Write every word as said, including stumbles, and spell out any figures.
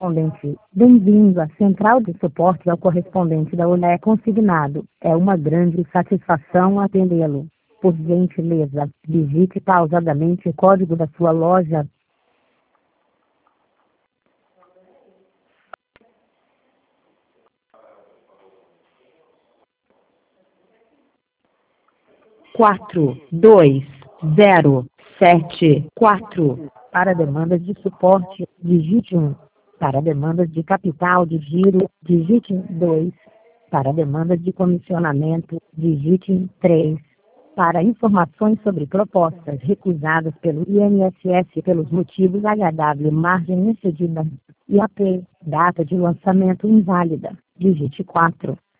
correspondente. Bem-vindo à central de suporte ao correspondente da Olé consignado. É uma grande satisfação atendê-lo. Por gentileza, digite pausadamente o código da sua loja. Quatro, dois, zero, sete, quatro. Para demandas de suporte, digite um. Para demandas de capital de giro, digite dois. Para demandas de comissionamento, digite três. Para informações sobre propostas recusadas pelo I N S S pelos motivos H W margem excedida, I A P, data de lançamento inválida, digite quatro.